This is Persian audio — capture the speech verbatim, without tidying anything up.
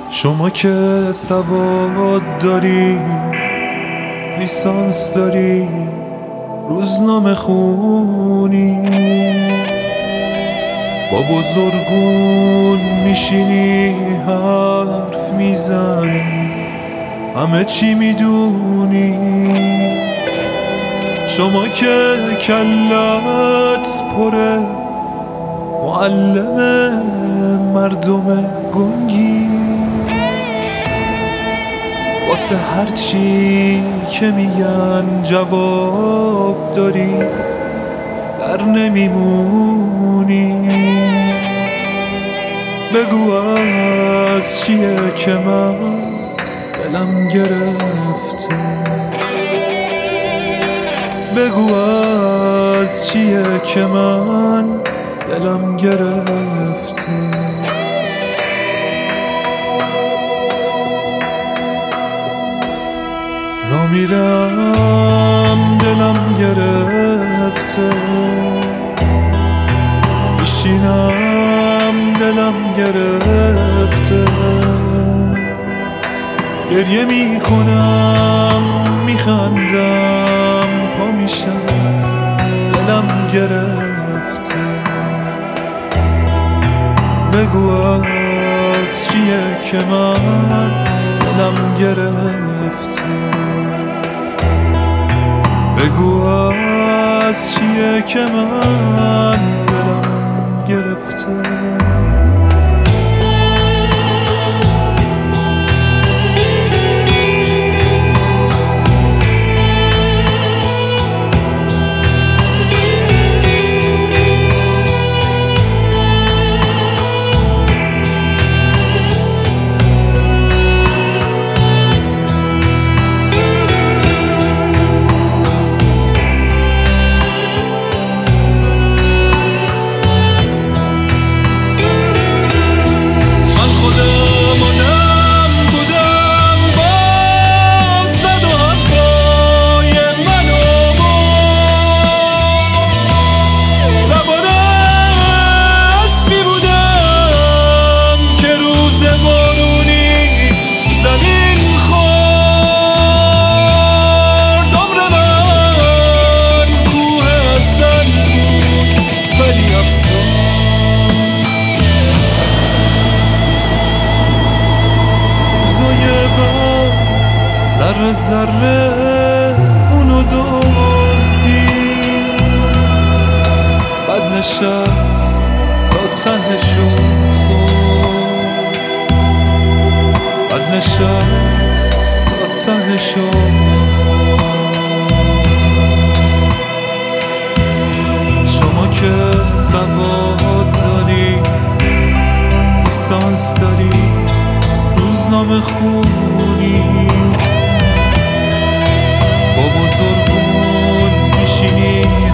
شما که سواد داری، لیسانس داری، روزنامه خونی، با بزرگون میشینی حرف میزنی، همه چی میدونی. شما که کلت پره، معلم مردم گنگی، واسه هرچی که میگن جواب داری، در نمیمونی. بگو از چیه که من دلم گرفته، بگو از چیه که من دلم گرفته. را میرم دلم گرفته، میشینم دلم گرفته، گریه میکنم میخندم پا میشم دلم گرفته. بگو از چیه که من دلم گرفته، بگو از چیه که من دلم گرفته. ذره ذره اونو دزدی، بد نشست تا تهشو خورد، بد نشست تا تهشو خورد. شما که سواد داری، لیسانس داری، روزنامه خونی، با بزرگون میشینی